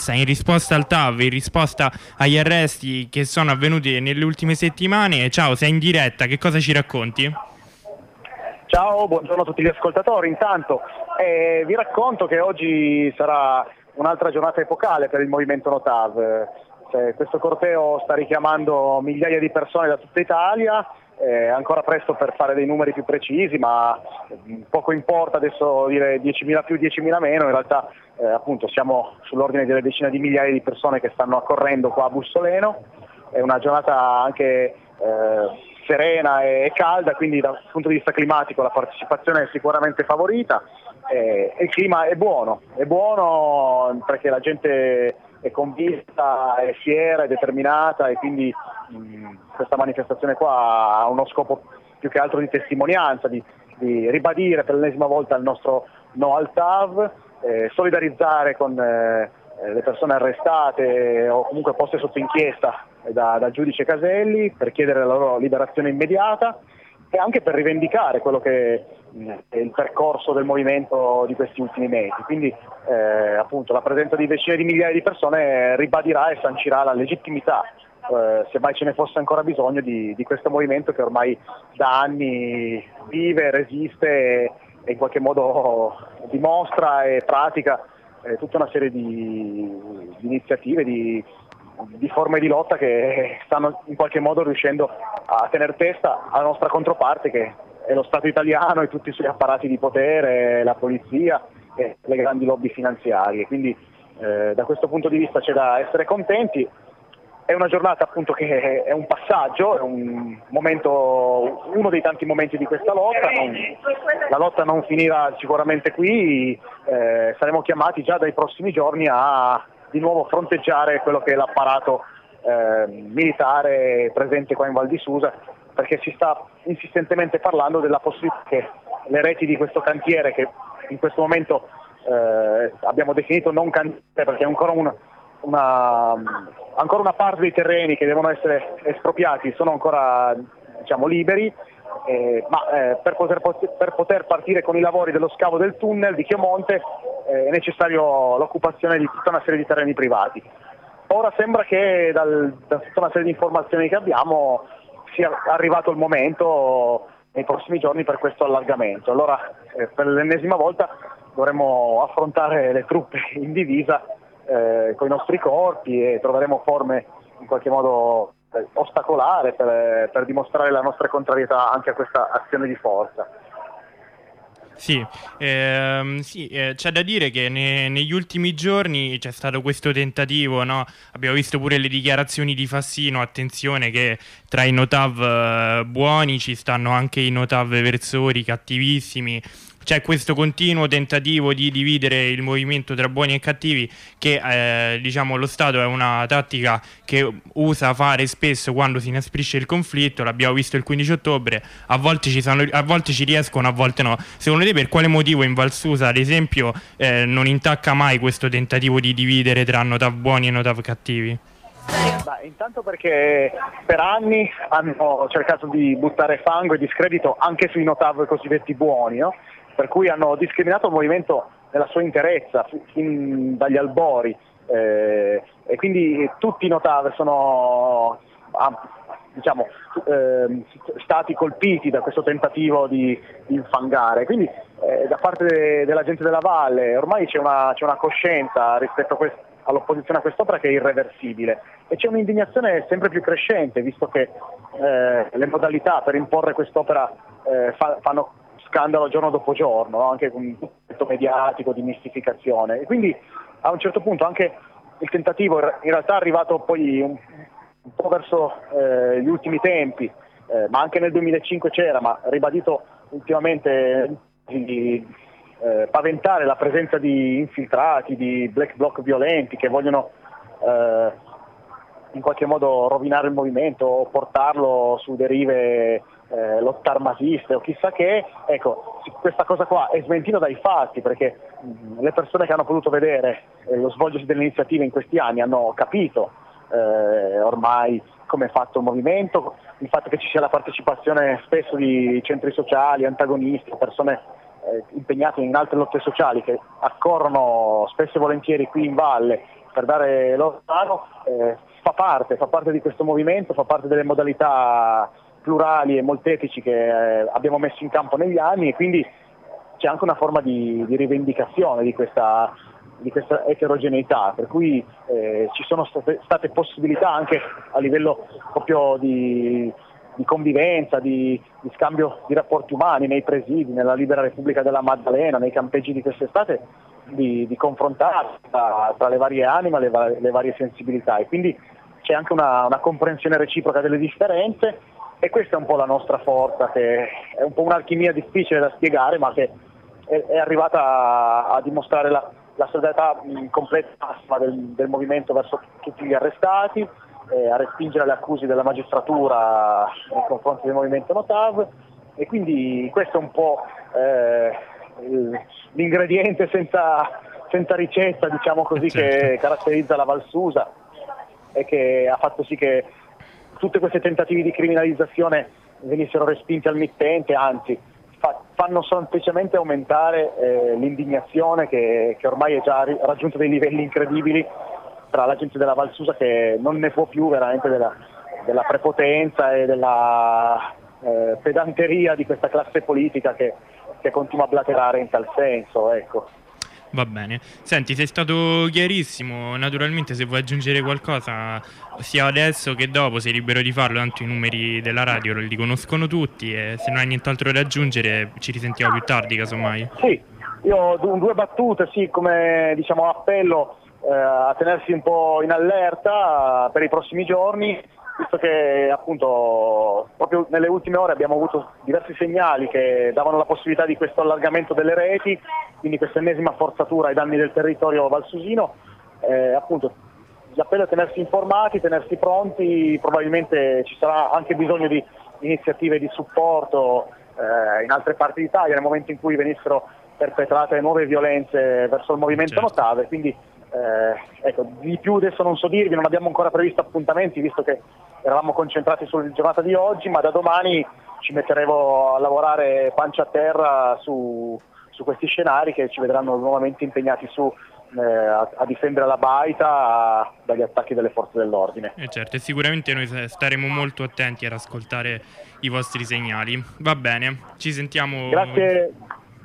in risposta al TAV, in risposta agli arresti che sono avvenuti nelle ultime settimane. Ciao, sei in diretta, che cosa ci racconti? Ciao, buongiorno a tutti gli ascoltatori. Intanto vi racconto che oggi sarà un'altra giornata epocale per il movimento No TAV. Questo corteo sta richiamando migliaia di persone da tutta Italia. È ancora presto per fare dei numeri più precisi, ma poco importa adesso dire 10.000 più, 10.000 meno. In realtà appunto siamo sull'ordine delle decine di migliaia di persone che stanno accorrendo qua a Bussoleno. È una giornata anche serena e calda, quindi dal punto di vista climatico la partecipazione è sicuramente favorita e il clima è buono perché la gente è convinta, è fiera, è determinata e quindi questa manifestazione qua ha uno scopo più che altro di testimonianza, di ribadire per l'ennesima volta il nostro no al TAV, solidarizzare con le persone arrestate o comunque poste sotto inchiesta dal giudice Caselli per chiedere la loro liberazione immediata e anche per rivendicare quello che è il percorso del movimento di questi ultimi mesi. Quindi appunto la presenza di decine di migliaia di persone ribadirà e sancirà la legittimità, se mai ce ne fosse ancora bisogno, di questo movimento che ormai da anni vive, resiste e in qualche modo dimostra e pratica tutta una serie di iniziative, di forme di lotta che stanno in qualche modo riuscendo a tener testa alla nostra controparte, che è lo Stato italiano e tutti i suoi apparati di potere, la polizia e le grandi lobby finanziarie. Quindi da questo punto di vista c'è da essere contenti. È una giornata appunto che è un passaggio, è un momento, uno dei tanti momenti di questa lotta. La lotta non finirà sicuramente qui, saremo chiamati già dai prossimi giorni a di nuovo fronteggiare quello che è l'apparato militare presente qua in Val di Susa, perché si sta insistentemente parlando della possibilità che le reti di questo cantiere, che in questo momento abbiamo definito non cantiere perché è ancora ancora una parte dei terreni che devono essere espropriati sono ancora liberi, ma per poter partire con i lavori dello scavo del tunnel di Chiomonte è necessario l'occupazione di tutta una serie di terreni privati. Ora sembra che da tutta una serie di informazioni che abbiamo sia arrivato il momento nei prossimi giorni per questo allargamento. Allora per l'ennesima volta dovremo affrontare le truppe in divisa con i nostri corpi e troveremo forme in qualche modo ostacolare per dimostrare la nostra contrarietà anche a questa azione di forza. Sì, c'è da dire che negli ultimi giorni c'è stato questo tentativo, no? Abbiamo visto pure le dichiarazioni di Fassino, attenzione che tra i Notav buoni ci stanno anche i Notav versori, cattivissimi. C'è questo continuo tentativo di dividere il movimento tra buoni e cattivi che lo Stato è una tattica che usa fare spesso quando si inasprisce il conflitto. L'abbiamo visto il 15 ottobre, a volte ci riescono, a volte no. Secondo te per quale motivo in Val Susa ad esempio non intacca mai questo tentativo di dividere tra Notav buoni e Notav cattivi? Intanto perché per anni hanno cercato di buttare fango e discredito anche sui Notav cosiddetti buoni, no? Per cui hanno discriminato il movimento nella sua interezza fin dagli albori e quindi tutti i Notav sono stati colpiti da questo tentativo di infangare. Quindi da parte della gente della Valle ormai c'è una coscienza rispetto all'opposizione a quest'opera che è irreversibile e c'è un'indignazione sempre più crescente, visto che le modalità per imporre quest'opera fanno scandalo giorno dopo giorno, no? Anche con un effetto mediatico di mistificazione, e quindi a un certo punto anche il tentativo in realtà è arrivato poi un po' verso gli ultimi tempi, ma anche nel 2005 c'era, ma ribadito ultimamente, di paventare la presenza di infiltrati, di black bloc violenti che vogliono in qualche modo rovinare il movimento o portarlo su derive lottarmasiste o chissà che. Ecco, questa cosa qua è smentita dai fatti, perché le persone che hanno potuto vedere lo svolgersi delle iniziative in questi anni hanno capito ormai come è fatto il movimento, il fatto che ci sia la partecipazione spesso di centri sociali, antagonisti, persone impegnate in altre lotte sociali che accorrono spesso e volentieri qui in valle per dare loro mano, fa parte di questo movimento, fa parte delle modalità plurali e molteplici che abbiamo messo in campo negli anni, e quindi c'è anche una forma di rivendicazione di questa eterogeneità, per cui ci sono state possibilità anche a livello proprio di convivenza, di scambio di rapporti umani nei presidi, nella Libera Repubblica della Maddalena, nei campeggi di quest'estate, di confrontarsi tra le varie anime, le varie sensibilità, e quindi c'è anche una comprensione reciproca delle differenze, e questa è un po' la nostra forza, che è un po' un'alchimia difficile da spiegare, ma che è arrivata a dimostrare la solidarietà completa massima del movimento verso tutti gli arrestati, a respingere le accuse della magistratura nei confronti del movimento Notav, e quindi questo è un po' l'ingrediente senza ricetta, diciamo così, che caratterizza la Val Susa, e che ha fatto sì che tutti questi tentativi di criminalizzazione venissero respinti al mittente, anzi fanno semplicemente aumentare l'indignazione che ormai è già raggiunto dei livelli incredibili tra la gente della Val Susa, che non ne può più veramente della prepotenza e della pedanteria di questa classe politica che continua a blaterare in tal senso, ecco. Va bene. Senti, sei stato chiarissimo. Naturalmente, se vuoi aggiungere qualcosa, sia adesso che dopo, sei libero di farlo, tanto i numeri della radio li conoscono tutti, e se non hai nient'altro da aggiungere ci risentiamo più tardi, casomai. Sì, io ho due battute, sì, come diciamo appello a tenersi un po' in allerta per i prossimi giorni, visto che appunto proprio nelle ultime ore abbiamo avuto diversi segnali che davano la possibilità di questo allargamento delle reti, quindi questa ennesima forzatura ai danni del territorio valsusino. Appunto l'appello è tenersi informati, tenersi pronti, probabilmente ci sarà anche bisogno di iniziative di supporto in altre parti d'Italia nel momento in cui venissero perpetrate nuove violenze verso il movimento Notav, quindi ecco, di più adesso non so dirvi, non abbiamo ancora previsto appuntamenti, visto che eravamo concentrati sulla giornata di oggi, ma da domani ci metteremo a lavorare pancia a terra su questi scenari che ci vedranno nuovamente impegnati a difendere la baita dagli attacchi delle forze dell'ordine. Certo, e sicuramente noi staremo molto attenti ad ascoltare i vostri segnali. Va bene, ci sentiamo. Grazie.